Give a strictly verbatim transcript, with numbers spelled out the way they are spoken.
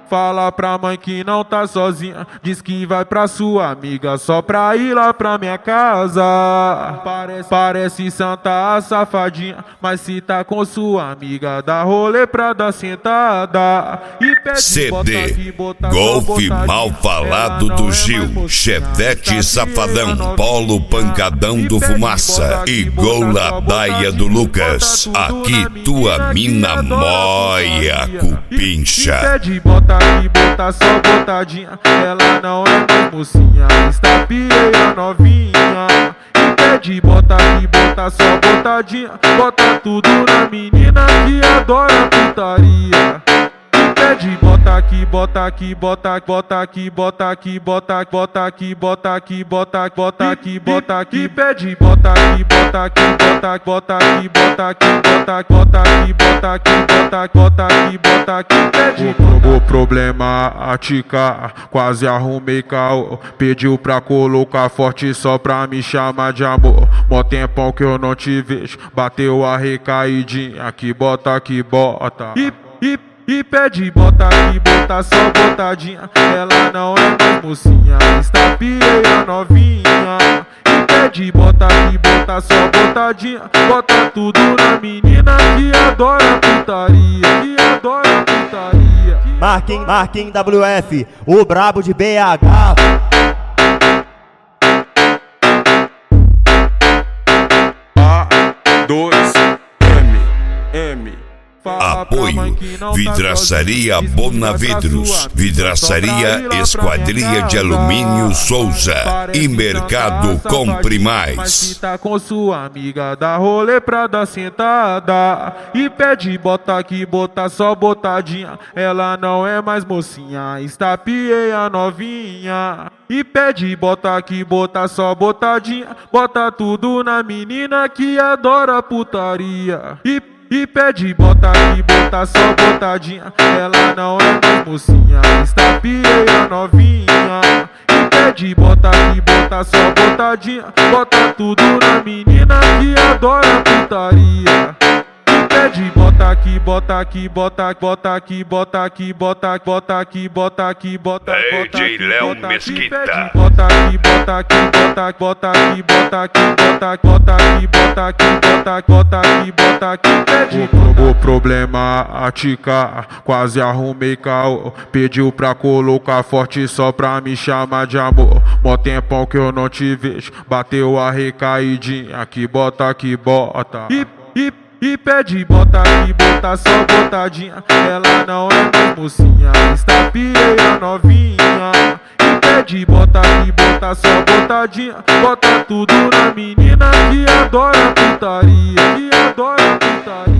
Fala pra mãe que não tá sozinha, diz que vai pra sua amiga só pra ir lá pra minha casa. Parece, parece santa a safadinha, mas se tá com sua amiga dá rolê pra dar sentada. E pede C D aqui, bota, Golfe Mal Falado do Gil, Chevette Safadão, Polo Pancadão do Fumaça e Gol Ladaia do Lucas. Aqui tua mina moia, cupincha. Pede bota aqui, bota só botadinha, ela não é mais mocinha, estapeia novinha. E pede bota aqui, bota só botadinha, bota tudo na menina que adora putaria. Pede bota aqui, bota aqui, bota, bota aqui, bota aqui, bota, bota aqui, bota aqui, bota, bota aqui, bota aqui, pede bota aqui, bota aqui, bota, bota aqui, bota aqui, bota, bota aqui, bota aqui, bota, bota aqui, bota aqui, pede. O problema atica, quase arrumei caô, pediu pra colocar forte só pra me chamar de amor. Mó tempão que eu não te vejo, bateu a recaidinha, aqui bota aqui, bota. E, e E pede bota aqui, bota só botadinha, ela não é mais mocinha, estapeia novinha. E pede bota aqui, bota só botadinha, bota tudo na menina que adora putaria, que adora putaria. Marquinhos, Marquinhos W F, o brabo de B H. A dois M M Apoio Vidraçaria Bonavidros, Vidraçaria Esquadria de Alumínio Souza e Mercado Compre Mais. Mas se tá com sua amiga, dá rolê pra dar sentada. E pede bota aqui, bota só botadinha, ela não é mais mocinha, estapeia novinha. E pede bota aqui, bota só botadinha, bota tudo na menina que adora putaria. E E pede bota aqui, bota só botadinha, ela não é mais mocinha, estapeia novinha. E pede bota aqui, bota só botadinha, bota tudo na menina que adora putaria. E pede bota aqui, bota aqui, bota, bota aqui, bota aqui, bota, bota aqui, bota aqui, bota, bota aqui, D J Léo bota aqui, Mesquita. pede bota aqui, bota aqui, bota, bota aqui, bota aqui, bota, bota aqui, bota aqui, bota, bota aqui, bota aqui, pede. O problema atica, quase arrumei caô, pediu pra colocar forte só pra me chamar de amor. Mó tempão que eu não te vejo, bateu a recaidinha, aqui bota, aqui bota. E, e E pede bota aqui, bota só botadinha, ela não é mais mocinha, estapeia novinha. E pede bota aqui, bota só botadinha, bota tudo na menina que adora putaria, que adora putaria.